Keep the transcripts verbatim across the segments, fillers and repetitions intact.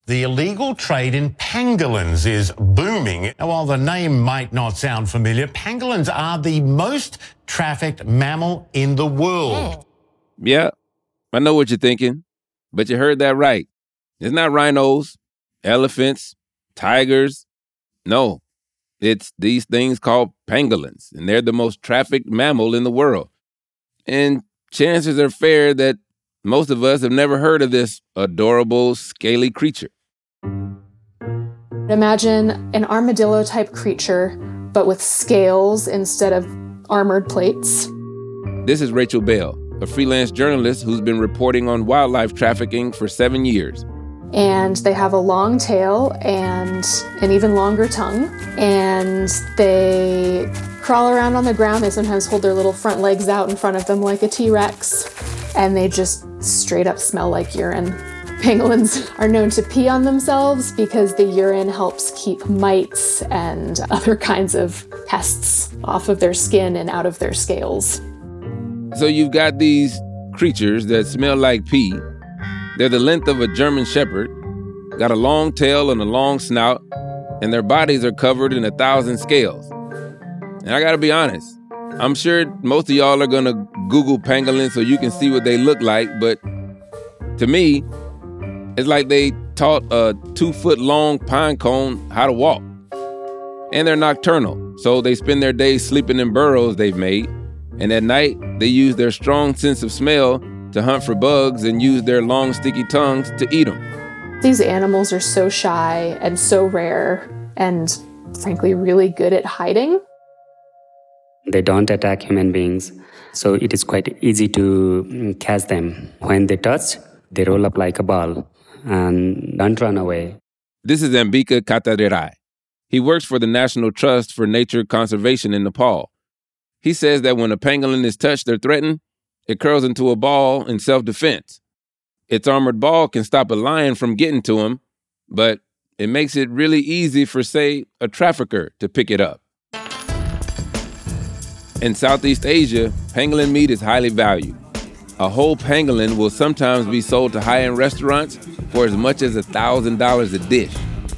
The illegal trade in pangolins is booming. Now, while the name might not sound familiar, pangolins are the most trafficked mammal in the world. Yeah, I know what you're thinking, but you heard that right. It's not rhinos, elephants, tigers. No, it's these things called pangolins, and they're the most trafficked mammal in the world. And chances are fair that most of us have never heard of this adorable, scaly creature. Imagine an armadillo-type creature, but with scales instead of armored plates. This is Rachel Bell, a freelance journalist who's been reporting on wildlife trafficking for seven years. And they have a long tail and an even longer tongue. And they crawl around on the ground. They sometimes hold their little front legs out in front of them like a T-Rex. And they just straight up smell like urine. Pangolins are known to pee on themselves because the urine helps keep mites and other kinds of pests off of their skin and out of their scales. So you've got these creatures that smell like pee. They're the length of a German shepherd, got a long tail and a long snout, and their bodies are covered in a thousand scales. And I gotta be honest, I'm sure most of y'all are gonna Google pangolins so you can see what they look like, but to me, it's like they taught a two-foot-long pine cone how to walk. And they're nocturnal, so they spend their days sleeping in burrows they've made, and at night, they use their strong sense of smell to hunt for bugs and use their long, sticky tongues to eat them. These animals are so shy and so rare and, frankly, really good at hiding. They don't attack human beings, so it is quite easy to catch them. When they touch, they roll up like a ball and don't run away. This is Ambika Katarirai. He works for the National Trust for Nature Conservation in Nepal. He says that when a pangolin is touched or threatened, it curls into a ball in self-defense. Its armored ball can stop a lion from getting to him, but it makes it really easy for, say, a trafficker to pick it up. In Southeast Asia, pangolin meat is highly valued. A whole pangolin will sometimes be sold to high-end restaurants for as much as one thousand dollars a dish.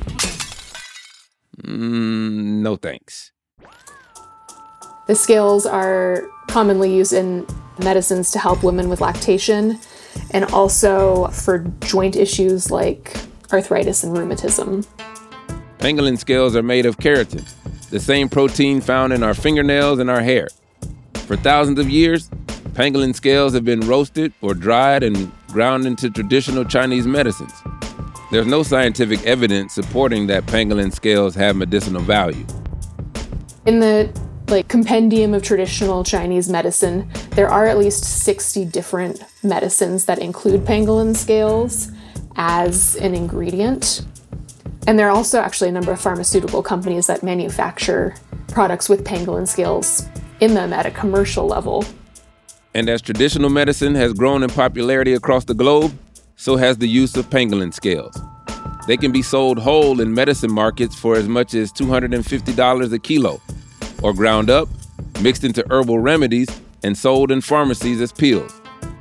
Mm, no thanks. The scales are commonly used in medicines to help women with lactation and also for joint issues like arthritis and rheumatism. Pangolin scales are made of keratin, the same protein found in our fingernails and our hair. For thousands of years, pangolin scales have been roasted or dried and ground into traditional Chinese medicines. There's no scientific evidence supporting that pangolin scales have medicinal value. In the like compendium of traditional Chinese medicine, there are at least sixty different medicines that include pangolin scales as an ingredient. And there are also actually a number of pharmaceutical companies that manufacture products with pangolin scales in them at a commercial level. And as traditional medicine has grown in popularity across the globe, so has the use of pangolin scales. They can be sold whole in medicine markets for as much as two hundred fifty dollars a kilo, or ground up, mixed into herbal remedies, and sold in pharmacies as pills.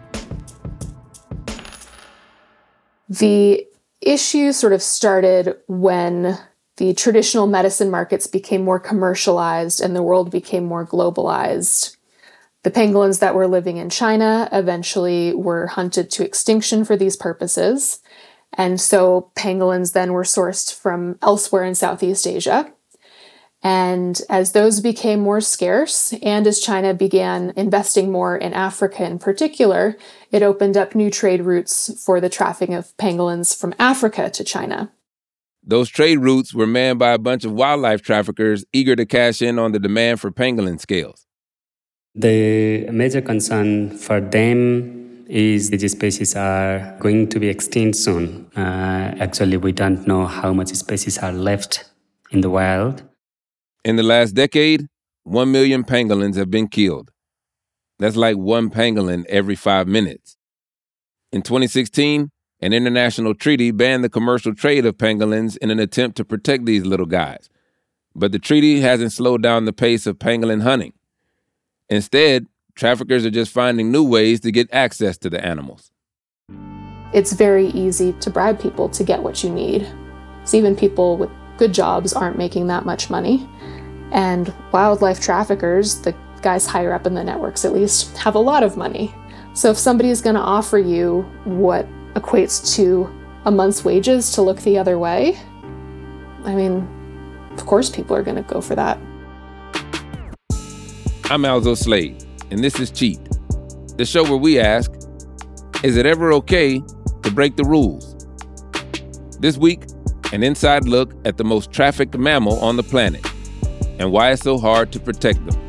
The issue sort of started when the traditional medicine markets became more commercialized and the world became more globalized. The pangolins that were living in China eventually were hunted to extinction for these purposes. And so pangolins then were sourced from elsewhere in Southeast Asia. And as those became more scarce, and as China began investing more in Africa in particular, it opened up new trade routes for the trafficking of pangolins from Africa to China. Those trade routes were manned by a bunch of wildlife traffickers eager to cash in on the demand for pangolin scales. The major concern for them is these species are going to be extinct soon. Uh, actually, we don't know how much species are left in the wild. In the last decade, one million pangolins have been killed. That's like one pangolin every five minutes. In twenty sixteen, an international treaty banned the commercial trade of pangolins in an attempt to protect these little guys. But the treaty hasn't slowed down the pace of pangolin hunting. Instead, traffickers are just finding new ways to get access to the animals. it's very easy to bribe people to get what you need. So even people with good jobs aren't making that much money. And wildlife traffickers, the guys higher up in the networks at least, have a lot of money. So if somebody is going to offer you what equates to a month's wages to look the other way, I mean, of course people are going to go for that. I'm Alzo Slade, and this is Cheat, the show where we ask, is it ever okay to break the rules? This week, an inside look at the most trafficked mammal on the planet and why it's so hard to protect them.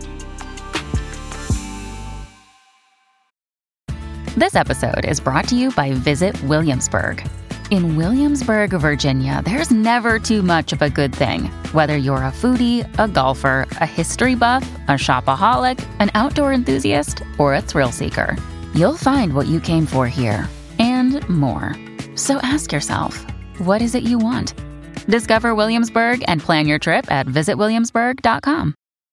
This episode is brought to you by Visit Williamsburg. In Williamsburg, Virginia, there's never too much of a good thing. Whether you're a foodie, a golfer, a history buff, a shopaholic, an outdoor enthusiast, or a thrill seeker, you'll find what you came for here and more. So ask yourself, what is it you want? Discover Williamsburg and plan your trip at visit williamsburg dot com.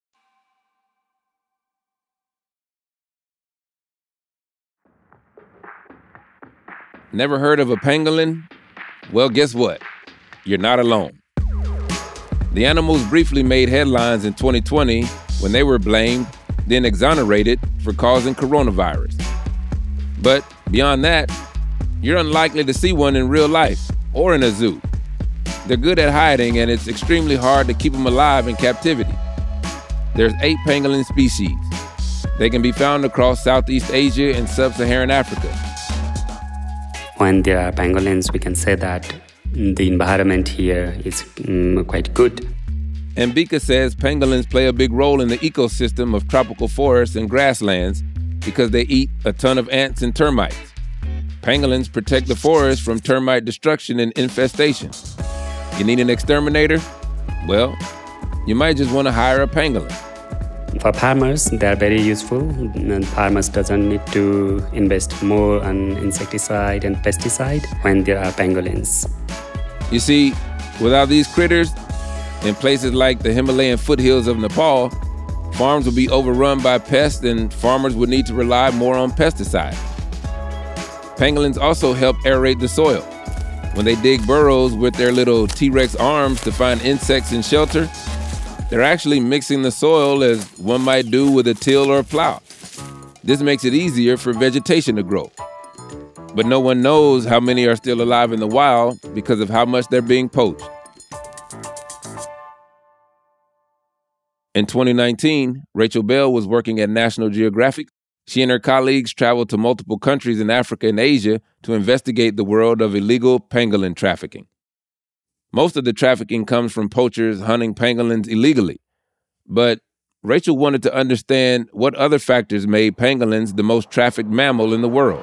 Never heard of a pangolin? Well, guess what? You're not alone. The animals briefly made headlines in twenty twenty when they were blamed, then exonerated for causing coronavirus. But beyond that, you're unlikely to see one in real life or in a zoo. They're good at hiding, and it's extremely hard to keep them alive in captivity. There's eight pangolin species. They can be found across Southeast Asia and Sub-Saharan Africa. When there are pangolins, we can say that the environment here is um, quite good. And Bika says pangolins play a big role in the ecosystem of tropical forests and grasslands because they eat a ton of ants and termites. Pangolins protect the forest from termite destruction and infestation. You need an exterminator? Well, you might just want to hire a pangolin. For farmers, they are very useful. And farmers doesn't need to invest more on insecticide and pesticide when there are pangolins. You see, without these critters, in places like the Himalayan foothills of Nepal, farms would be overrun by pests and farmers would need to rely more on pesticides. Pangolins also help aerate the soil. When they dig burrows with their little T-Rex arms to find insects and shelter, they're actually mixing the soil as one might do with a till or a plow. This makes it easier for vegetation to grow. But no one knows how many are still alive in the wild because of how much they're being poached. In twenty nineteen, Rachel Bell was working at National Geographic. She and her colleagues traveled to multiple countries in Africa and Asia to investigate the world of illegal pangolin trafficking. Most of the trafficking comes from poachers hunting pangolins illegally. But Rachel wanted to understand what other factors made pangolins the most trafficked mammal in the world.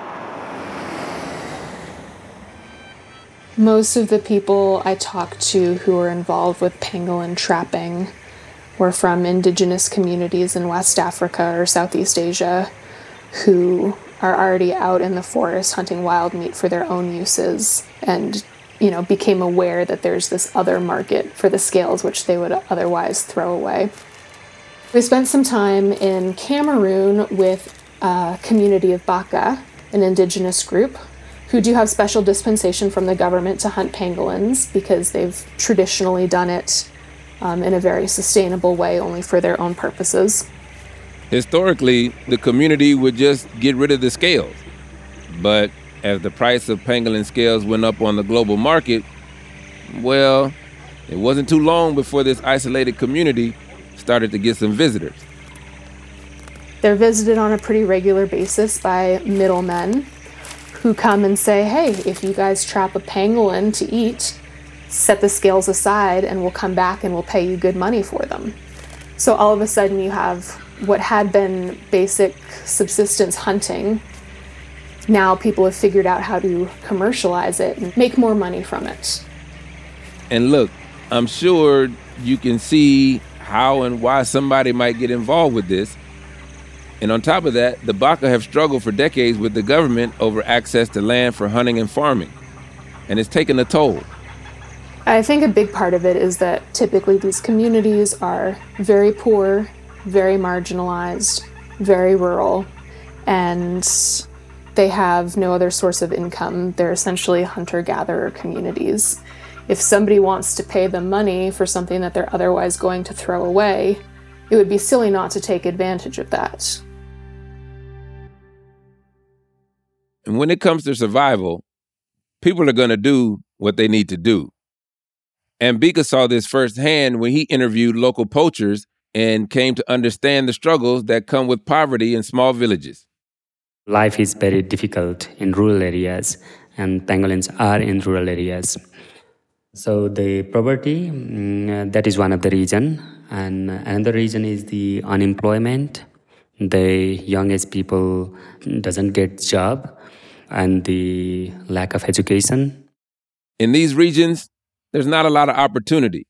Most of the people I talked to who were involved with pangolin trapping were from indigenous communities in West Africa or Southeast Asia who are already out in the forest hunting wild meat for their own uses and, you know, became aware that there's this other market for the scales which they would otherwise throw away. We spent some time in Cameroon with a community of Baka, an indigenous group, who do have special dispensation from the government to hunt pangolins because they've traditionally done it um, in a very sustainable way, only for their own purposes. Historically, the community would just get rid of the scales. But as the price of pangolin scales went up on the global market, well, it wasn't too long before this isolated community started to get some visitors. They're visited on a pretty regular basis by middlemen who come and say, hey, if you guys trap a pangolin to eat, set the scales aside and we'll come back and we'll pay you good money for them. So all of a sudden you have what had been basic subsistence hunting. Now people have figured out how to commercialize it and make more money from it. And look, I'm sure you can see how and why somebody might get involved with this. And on top of that, the Baka have struggled for decades with the government over access to land for hunting and farming. And it's taken a toll. I think a big part of it is that typically these communities are very poor, very marginalized, very rural, and They have no other source of income. They're essentially hunter-gatherer communities. If somebody wants to pay them money for something that they're otherwise going to throw away, it would be silly not to take advantage of that. And when it comes to survival, people are going to do what they need to do. And Bika saw this firsthand when he interviewed local poachers and came to understand the struggles that come with poverty in small villages. Life is very difficult in rural areas, and pangolins are in rural areas. So the poverty, mm, that is one of the reason. And another reason is the unemployment. The youngest people doesn't get job, and the lack of education. In these regions, there's not a lot of opportunity.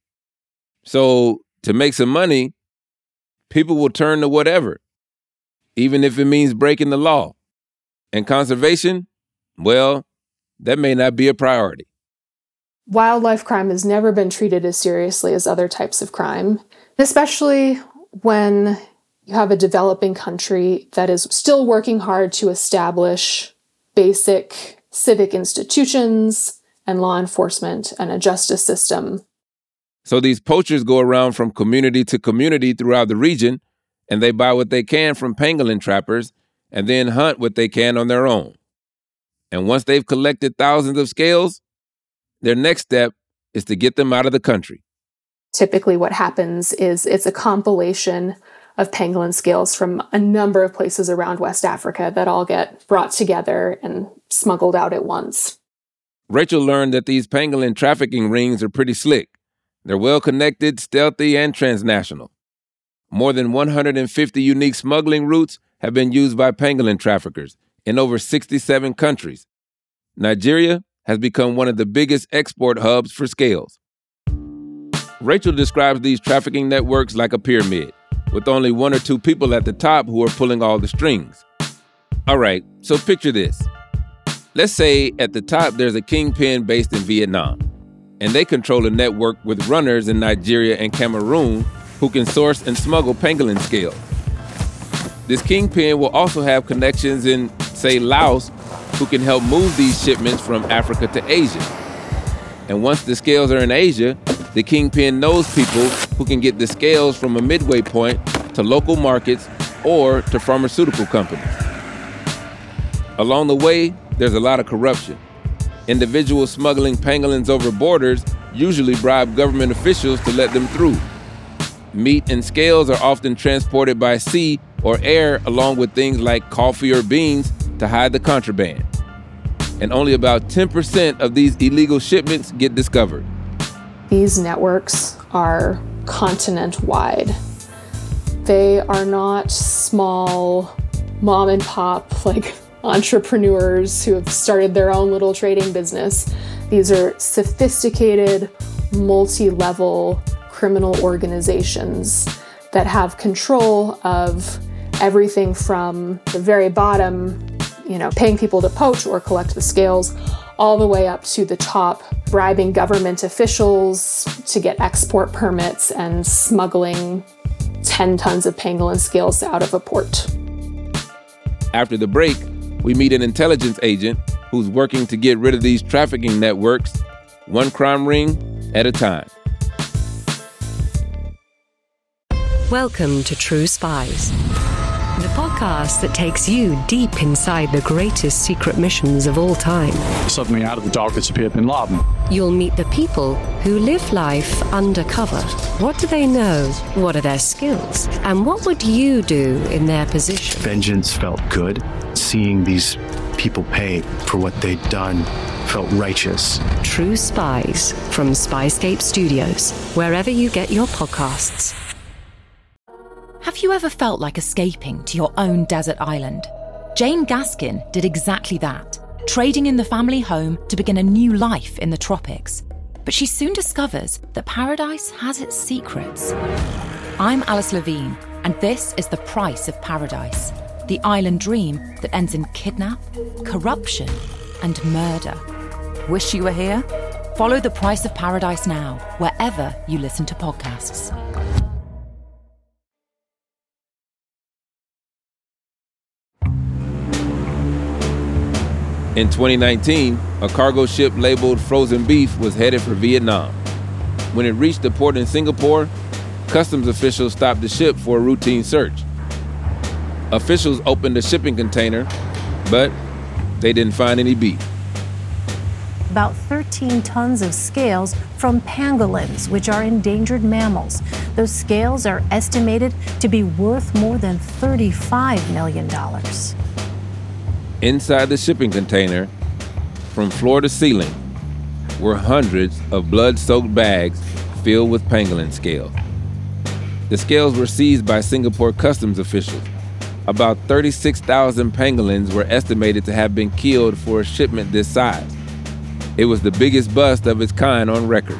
So to make some money, people will turn to whatever, even if it means breaking the law. And conservation, well, that may not be a priority. Wildlife crime has never been treated as seriously as other types of crime, especially when you have a developing country that is still working hard to establish basic civic institutions and law enforcement and a justice system. So these poachers go around from community to community throughout the region, and they buy what they can from pangolin trappers and then hunt what they can on their own. And once they've collected thousands of scales, their next step is to get them out of the country. Typically what happens is it's a compilation of pangolin scales from a number of places around West Africa that all get brought together and smuggled out at once. Rachel learned that these pangolin trafficking rings are pretty slick. They're well-connected, stealthy, and transnational. More than one hundred fifty unique smuggling routes have been used by pangolin traffickers in over sixty-seven countries. Nigeria has become one of the biggest export hubs for scales. Rachel describes these trafficking networks like a pyramid, with only one or two people at the top who are pulling all the strings. All right, so picture this. Let's say at the top there's a kingpin based in Vietnam, and they control a network with runners in Nigeria and Cameroon who can source and smuggle pangolin scales. This kingpin will also have connections in, say, Laos, who can help move these shipments from Africa to Asia. And once the scales are in Asia, the kingpin knows people who can get the scales from a midway point to local markets or to pharmaceutical companies. Along the way, there's a lot of corruption. Individuals smuggling pangolins over borders usually bribe government officials to let them through. Meat and scales are often transported by sea or air along with things like coffee or beans to hide the contraband. And only about ten percent of these illegal shipments get discovered. These networks are continent-wide. They are not small mom and pop like entrepreneurs who have started their own little trading business. These are sophisticated, multi-level criminal organizations that have control of everything from the very bottom, you know, paying people to poach or collect the scales, all the way up to the top, bribing government officials to get export permits and smuggling ten tons of pangolin scales out of a port. After the break, we meet an intelligence agent who's working to get rid of these trafficking networks, one crime ring at a time. Welcome to True Spies, the podcast that takes you deep inside the greatest secret missions of all time. Suddenly, out of the darkness appeared Bin Laden. You'll meet the people who live life undercover. What do they know? What are their skills? And what would you do in their position? Vengeance felt good. Seeing these people pay for what they'd done felt righteous. True Spies from Spyscape Studios, wherever you get your podcasts. Have you ever felt like escaping to your own desert island? Jane Gaskin did exactly that, trading in the family home to begin a new life in the tropics. But she soon discovers that paradise has its secrets. I'm Alice Levine, and this is The Price of Paradise, the island dream that ends in kidnap, corruption, and murder. Wish you were here? Follow The Price of Paradise now, wherever you listen to podcasts. In twenty nineteen, a cargo ship labeled frozen beef was headed for Vietnam. When it reached the port in Singapore, customs officials stopped the ship for a routine search. Officials opened the shipping container, but they didn't find any beef. About thirteen tons of scales from pangolins, which are endangered mammals. Those scales are estimated to be worth more than thirty-five million dollars. Inside the shipping container, from floor to ceiling, were hundreds of blood-soaked bags filled with pangolin scales. The scales were seized by Singapore customs officials. About thirty-six thousand pangolins were estimated to have been killed for a shipment this size. It was the biggest bust of its kind on record.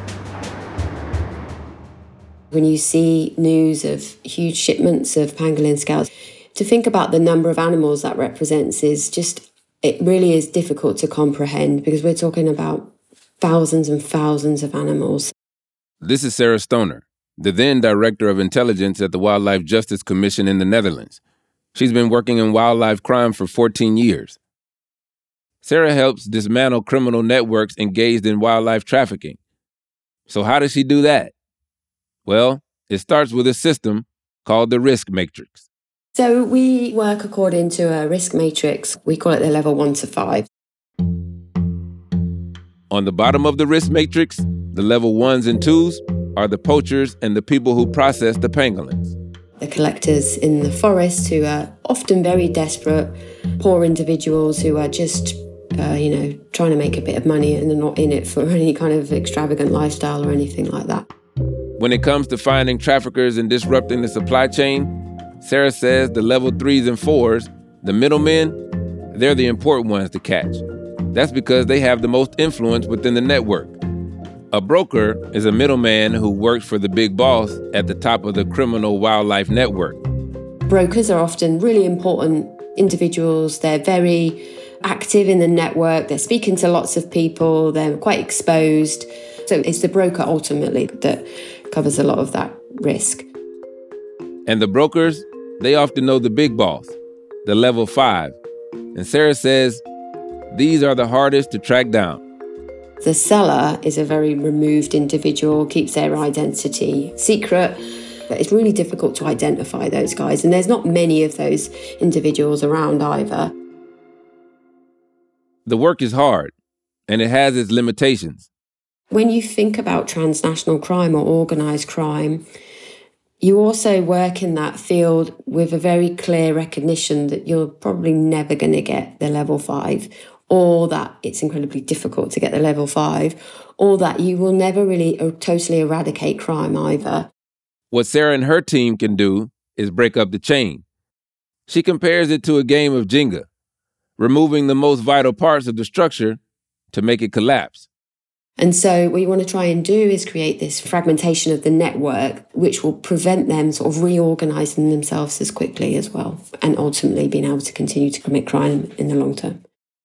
When you see news of huge shipments of pangolin scales, to think about the number of animals that represents is just, it really is difficult to comprehend because we're talking about thousands and thousands of animals. This is Sarah Stoner, the then Director of Intelligence at the Wildlife Justice Commission in the Netherlands. She's been working in wildlife crime for fourteen years. Sarah helps dismantle criminal networks engaged in wildlife trafficking. So how does she do that? Well, it starts with a system called the risk matrix. So we work according to a risk matrix. We call it the level one to five. On the bottom of the risk matrix, the level ones and twos are the poachers and the people who process the pangolins. The collectors in the forest who are often very desperate, poor individuals who are just, uh, you know, trying to make a bit of money and they're not in it for any kind of extravagant lifestyle or anything like that. When it comes to finding traffickers and disrupting the supply chain, Sarah says the level threes and fours, the middlemen, they're the important ones to catch. That's because they have the most influence within the network. A broker is a middleman who works for the big boss at the top of the criminal wildlife network. Brokers are often really important individuals. They're very active in the network. They're speaking to lots of people. They're quite exposed. So it's the broker ultimately that covers a lot of that risk. And the brokers, they often know the big boss, the level five. And Sarah says these are the hardest to track down. The seller is a very removed individual, keeps their identity secret. But it's really difficult to identify those guys. And there's not many of those individuals around either. The work is hard, and it has its limitations. When you think about transnational crime or organised crime, you also work in that field with a very clear recognition that you're probably never going to get the level five, or that it's incredibly difficult to get the level five, or that you will never really totally eradicate crime either. What Sarah and her team can do is break up the chain. She compares it to a game of Jenga, removing the most vital parts of the structure to make it collapse. And so what you want to try and do is create this fragmentation of the network, which will prevent them sort of reorganising themselves as quickly as well, and ultimately being able to continue to commit crime in the long term.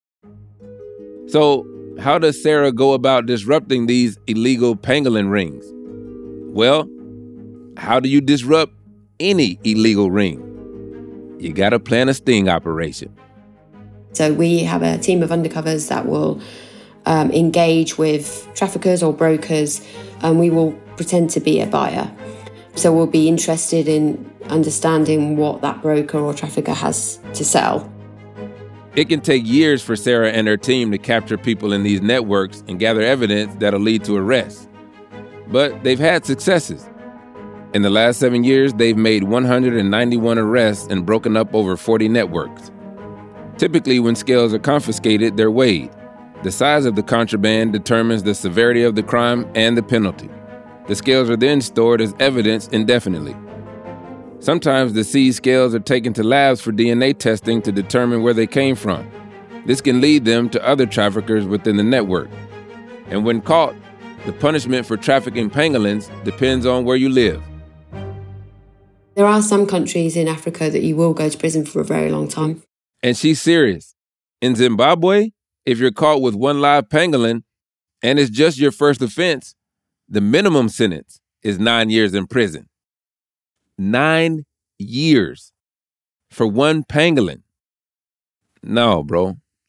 So how does Sarah go about disrupting these illegal pangolin rings? Well, how do you disrupt any illegal ring? You got to plan a sting operation. So we have a team of undercovers that will um, engage with traffickers or brokers, and we will pretend to be a buyer. So we'll be interested in understanding what that broker or trafficker has to sell. It can take years for Sarah and her team to capture people in these networks and gather evidence that'll lead to arrests. But they've had successes. In the last seven years, they've made one hundred ninety-one arrests and broken up over forty networks. Typically, when scales are confiscated, they're weighed. The size of the contraband determines the severity of the crime and the penalty. The scales are then stored as evidence indefinitely. Sometimes the seized scales are taken to labs for D N A testing to determine where they came from. This can lead them to other traffickers within the network. And when caught, the punishment for trafficking pangolins depends on where you live. There are some countries in Africa that you will go to prison for a very long time. And she's serious. In Zimbabwe, if you're caught with one live pangolin and it's just your first offense, the minimum sentence is nine years in prison. Nine years for one pangolin. No, bro,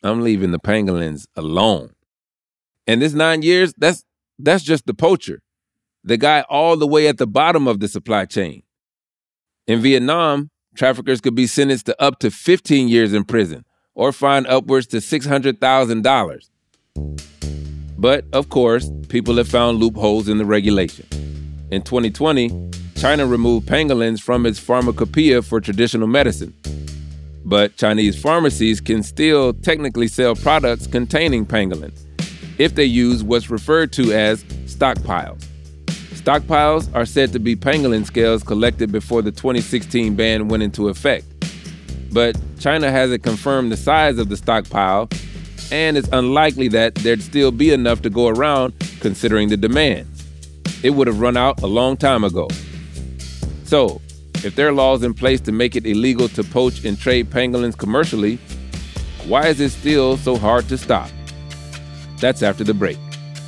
I'm leaving the pangolins alone. And this nine years, that's that's just the poacher, the guy all the way at the bottom of the supply chain. In Vietnam, traffickers could be sentenced to up to fifteen years in prison or fined upwards to six hundred thousand dollars. But, of course, people have found loopholes in the regulation. In twenty twenty, China removed pangolins from its pharmacopoeia for traditional medicine. But Chinese pharmacies can still technically sell products containing pangolin if they use what's referred to as stockpiles. Stockpiles are said to be pangolin scales collected before the twenty sixteen ban went into effect. But China hasn't confirmed the size of the stockpile, and it's unlikely that there'd still be enough to go around considering the demand. It would have run out a long time ago. So, if there are laws in place to make it illegal to poach and trade pangolins commercially, why is it still so hard to stop? That's after the break.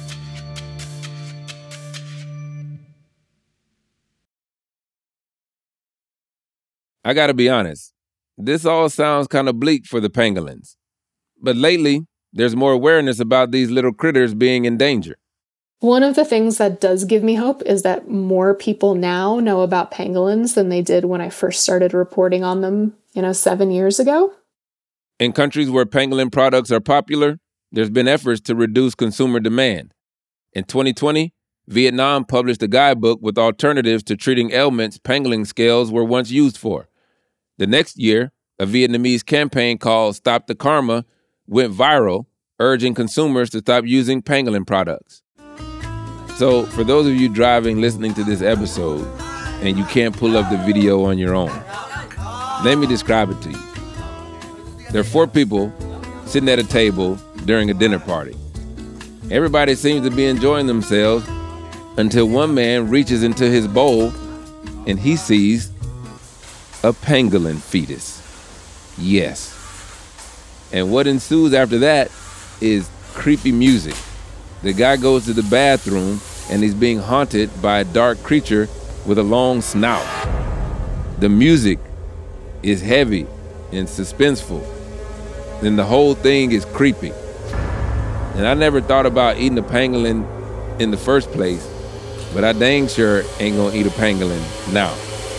I gotta be honest, this all sounds kind of bleak for the pangolins. But lately, there's more awareness about these little critters being in danger. One of the things that does give me hope is that more people now know about pangolins than they did when I first started reporting on them, you know, seven years ago. In countries where pangolin products are popular, there's been efforts to reduce consumer demand. In twenty twenty, Vietnam published a guidebook with alternatives to treating ailments pangolin scales were once used for. The next year, a Vietnamese campaign called Stop the Karma went viral, urging consumers to stop using pangolin products. So, for those of you driving listening to this episode, and you can't pull up the video on your own, let me describe it to you. There are four people sitting at a table during a dinner party. Everybody seems to be enjoying themselves until one man reaches into his bowl and he sees a pangolin fetus. Yes. And what ensues after that is creepy music. The guy goes to the bathroom and he's being haunted by a dark creature with a long snout. The music is heavy and suspenseful. And the whole thing is creepy. And I never thought about eating a pangolin in the first place, but I dang sure ain't gonna eat a pangolin now.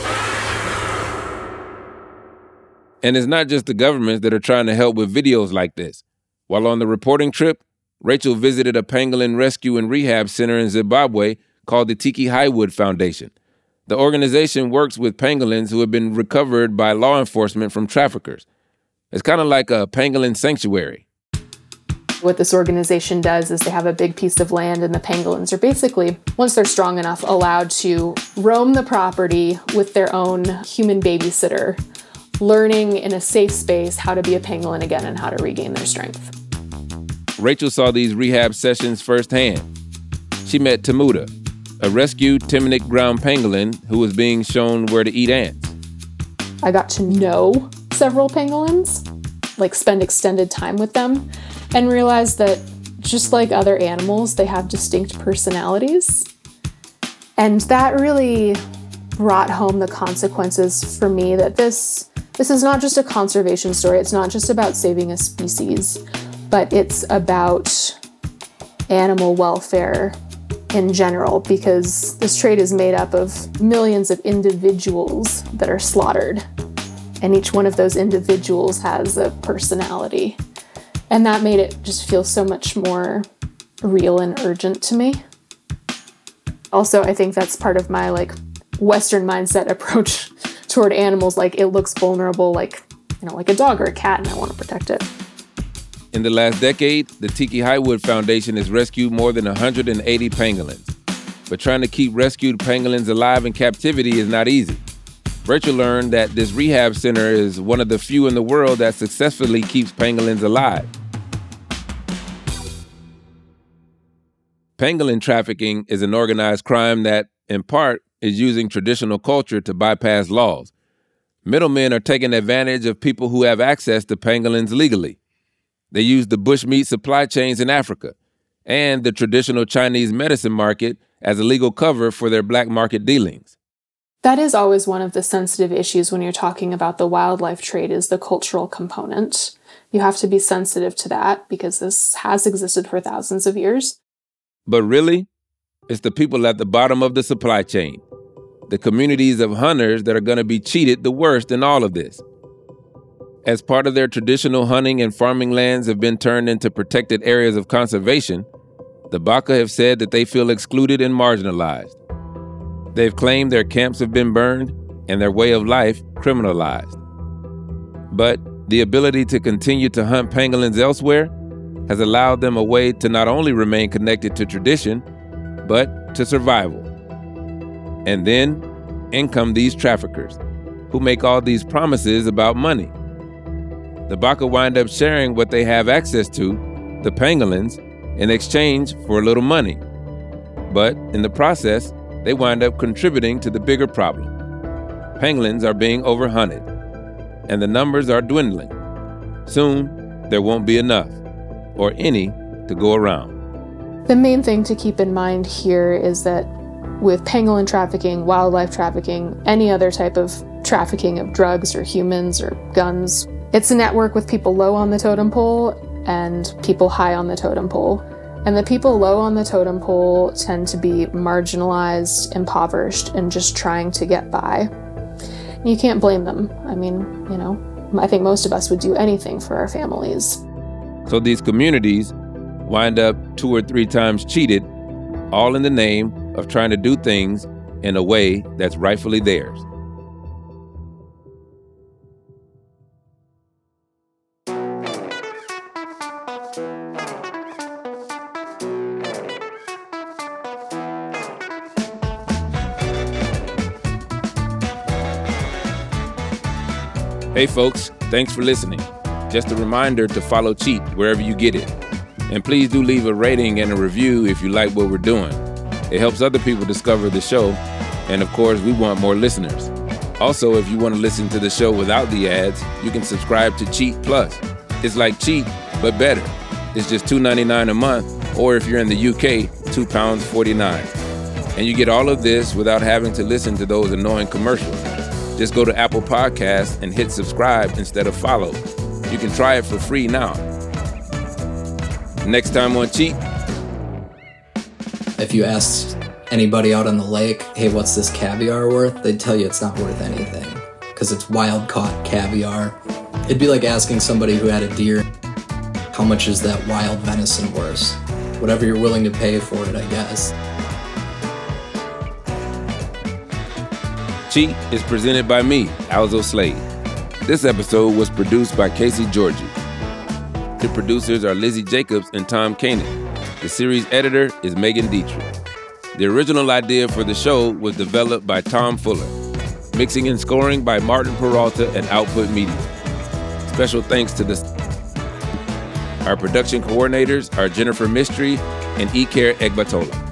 And it's not just the governments that are trying to help with videos like this. While on the reporting trip, Rachel visited a pangolin rescue and rehab center in Zimbabwe called the Tiki Highwood Foundation. The organization works with pangolins who have been recovered by law enforcement from traffickers. It's kind of like a pangolin sanctuary. What this organization does is they have a big piece of land, and the pangolins are basically, once they're strong enough, allowed to roam the property with their own human babysitter, learning in a safe space how to be a pangolin again and how to regain their strength. Rachel saw these rehab sessions firsthand. She met Temuda, a rescued Timnic ground pangolin who was being shown where to eat ants. I got to know several pangolins, like spend extended time with them, and realized that just like other animals, they have distinct personalities. And that really brought home the consequences for me that this This is not just a conservation story. It's not just about saving a species, but it's about animal welfare in general, because this trade is made up of millions of individuals that are slaughtered. And each one of those individuals has a personality. And that made it just feel so much more real and urgent to me. Also, I think that's part of my like Western mindset approach toward animals. Like, it looks vulnerable, like, you know, like a dog or a cat, and I want to protect it. In the last decade, the Tiki Highwood Foundation has rescued more than one hundred eighty pangolins. But trying to keep rescued pangolins alive in captivity is not easy. Rachel learned that this rehab center is one of the few in the world that successfully keeps pangolins alive. Pangolin trafficking is an organized crime that, in part, is using traditional culture to bypass laws. Middlemen are taking advantage of people who have access to pangolins legally. They use the bushmeat supply chains in Africa and the traditional Chinese medicine market as a legal cover for their black market dealings. That is always one of the sensitive issues when you're talking about the wildlife trade, is the cultural component. You have to be sensitive to that because this has existed for thousands of years. But really, it's the people at the bottom of the supply chain, the communities of hunters that are going to be cheated the worst in all of this. As part of their traditional hunting and farming lands have been turned into protected areas of conservation, the Baka have said that they feel excluded and marginalized. They've claimed their camps have been burned and their way of life criminalized. But the ability to continue to hunt pangolins elsewhere has allowed them a way to not only remain connected to tradition, but to survival. And then, in come these traffickers, who make all these promises about money. The Baka wind up sharing what they have access to, the pangolins, in exchange for a little money. But in the process, they wind up contributing to the bigger problem. Pangolins are being overhunted, and the numbers are dwindling. Soon, there won't be enough, or any, to go around. The main thing to keep in mind here is that with pangolin trafficking, wildlife trafficking, any other type of trafficking of drugs or humans or guns, it's a network with people low on the totem pole and people high on the totem pole. And the people low on the totem pole tend to be marginalized, impoverished, and just trying to get by. You can't blame them. I mean, you know, I think most of us would do anything for our families. So these communities wind up two or three times cheated, all in the name of trying to do things in a way that's rightfully theirs. Hey folks, thanks for listening. Just a reminder to follow Cheat wherever you get it. And please do leave a rating and a review if you like what we're doing. It helps other people discover the show. And of course, we want more listeners. Also, if you want to listen to the show without the ads, you can subscribe to Cheat Plus. It's like Cheat, but better. It's just two dollars and ninety-nine cents a month, or if you're in the U K, two pounds and forty-nine cents. And you get all of this without having to listen to those annoying commercials. Just go to Apple Podcasts and hit subscribe instead of follow. You can try it for free now. Next time on Cheat. If you asked anybody out on the lake, hey, what's this caviar worth? They'd tell you it's not worth anything because it's wild caught caviar. It'd be like asking somebody who had a deer, how much is that wild venison worth? Whatever you're willing to pay for it, I guess. Cheat is presented by me, Alzo Slade. This episode was produced by Casey Georgie. The producers are Lizzie Jacobs and Tom Koenig. The series editor is Megan Dietrich. The original idea for the show was developed by Tom Fuller. Mixing and scoring by Martin Peralta at Output Media. Special thanks to the... Our production coordinators are Jennifer Mistry and Iker Egbatola.